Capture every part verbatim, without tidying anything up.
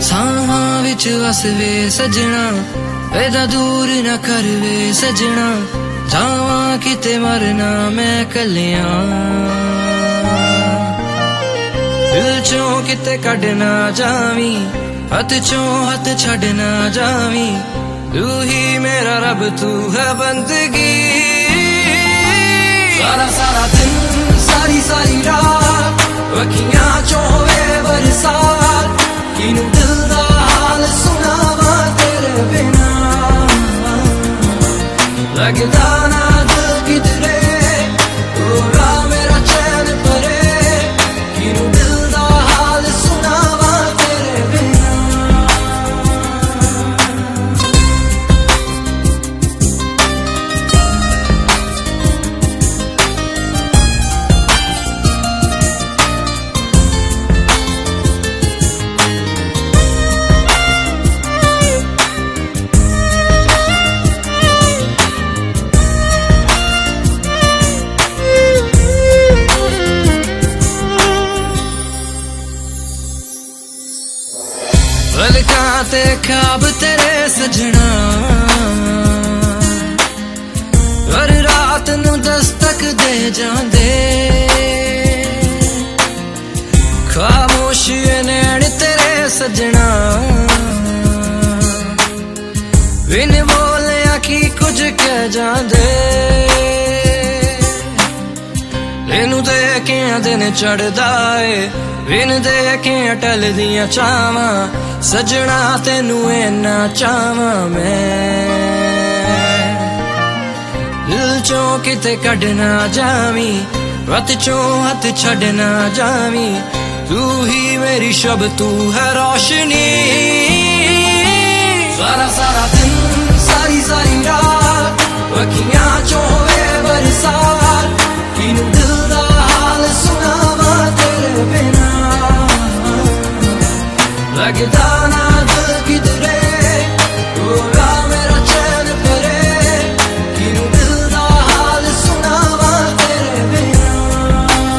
ਸਾਹਾਂ ਵਿੱਚ ਵਸਵੇ ਸਜਣਾ, ਐਦਾਂ ਦੂਰ ਨਾ ਕਰਵੇ ਸਜਣਾ, ਜਾਵਾਂ ਕਿਤੇ ਮਰਨਾ ਮੈਂ ਕੱਲਿਆਂ, ਦਿਲ ਚੋਂ ਕਿਤੇ ਕੱਢ ਨਾ ਜਾਵੀਂ, हथ चो हथ छड़ ना जावी, तू ही मेरा रब तू है बंदगी। सारा सारा दिन सारी सारी रात अखियां चो होवे बरसात, किनू दिल दा हाल सुनावा तेरे बिना, लगदा ना दिल किधरे तोरा मेरा चैन परे, किनू दिल दा हाल सुनावा तेरे बिना। पलकां ते ख्वाब तेरे सजना, हर रात नू दस्तक दे जांदे, खामोश नैन तेरे सजना, बिन बोलिया की कुछ कह जांदे, इनू देख दिन चढ़दा है, बिन देखे टल दियां चावां, सजना तेनू इन्ना चावां मैं, दिल चों किते कढ ना जावी, हथ चों हथ छड़ ना जावी, तू ही मेरी शब तू है रोशनी। सारा सारा दिन सारी सारी रात अखियां चों होवे बरसात, किनू दिल दा हाल सुनावा तेरे बिना, लगदा ना दिल किधरे तोरा मेरा चैन परे, किनू दिल दा हाल सुनावा तेरे बिना।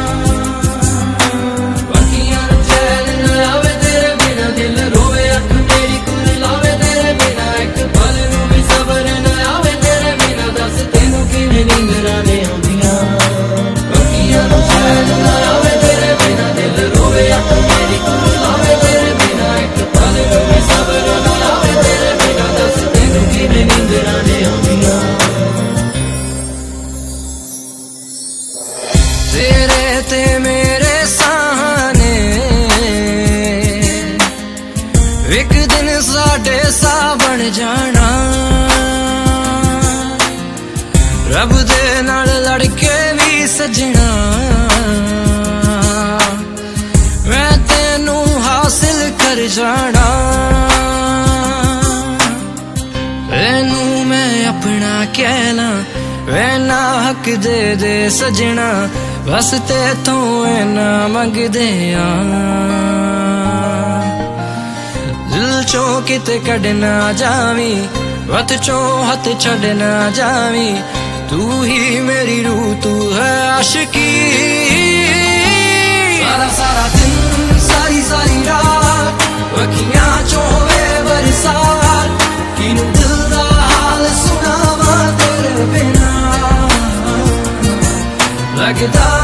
अखियां नू चैन ना आवे तेरे बिना, दिल रोवे अख मेरी कुरलावे तेरे बिना, एक पल नू भी सबर ना आवे तेरे बिना, दस तेनू किवें नींदरां ने आउंदियां। अखियां नू चैन ना आवे तेरे बिना, दिल रोवे अख मेरी कुरलावे तेरे बिना, एक पल नू भी सबर ना आवे तेरे बिना, दस तेनू किवें नींदरां ने आउंदियां। तेरे ते मेरे साहने एक दिन साडे सा बन जाना, रब दे नाल लड़के भी सजना, मैं तेनू हासिल कर जाना, तेनू मैं अपना कहला वैना हक दे दे सजना, बस ते तू इना मंगदे आ, दिल चों किते कढ ना जावी, हथ चों हथ छड़ ना जावी, तू ही मेरी रूह तू है आशिकी। सारा सारा दिन सारी सारी रात अखियां चों होवे बरसात, किनू दिल दा हाल सुनावा तेरे बिना, लगदा